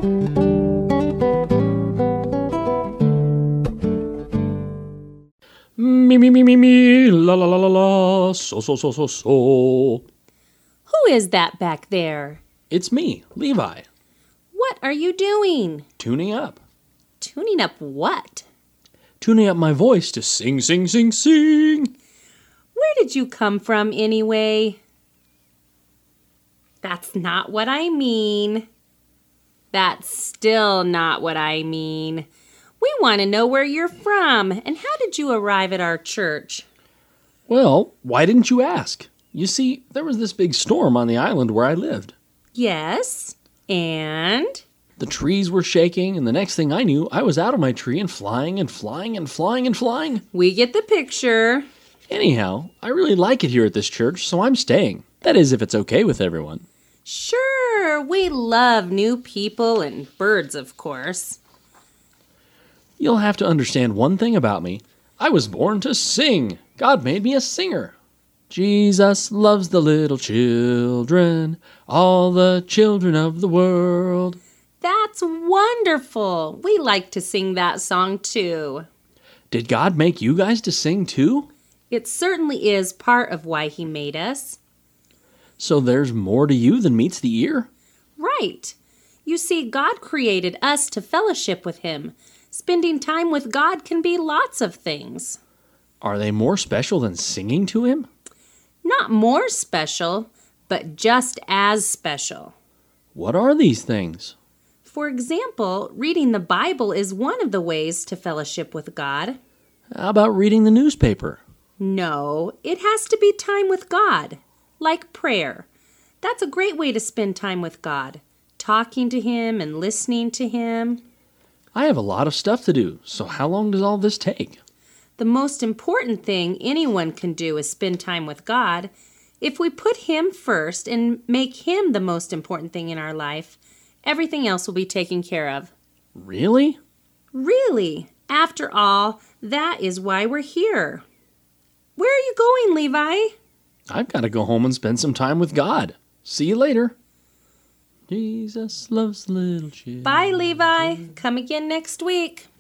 Me, la la la la la, so. Who is that back there? It's me, Levi. What are you doing? Tuning up. Tuning up what? Tuning up my voice to sing, sing, sing, sing. Where did you come from anyway? That's not what I mean. That's still not what I mean. We want to know where you're from and how did you arrive at our church? Well, why didn't you ask? You see, there was this big storm on the island where I lived. Yes, and? The trees were shaking, and the next thing I knew, I was out of my tree and flying and flying and flying and flying. We get the picture. Anyhow, I really like it here at this church, so I'm staying. That is, if it's okay with everyone. Sure, we love new people and birds, of course. You'll have to understand one thing about me. I was born to sing. God made me a singer. Jesus loves the little children, all the children of the world. That's wonderful. We like to sing that song too. Did God make you guys to sing too? It certainly is part of why He made us. So there's more to you than meets the ear? Right. You see, God created us to fellowship with Him. Spending time with God can be lots of things. Are they more special than singing to Him? Not more special, but just as special. What are these things? For example, reading the Bible is one of the ways to fellowship with God. How about reading the newspaper? No, it has to be time with God, like prayer. That's a great way to spend time with God, talking to Him and listening to Him. I have a lot of stuff to do, so how long does all this take? The most important thing anyone can do is spend time with God. If we put Him first and make Him the most important thing in our life, everything else will be taken care of. Really? Really. After all, that is why we're here. Where are you going, Levi? I've got to go home and spend some time with God. See you later. Jesus loves the little children. Bye, Levi. Come again next week.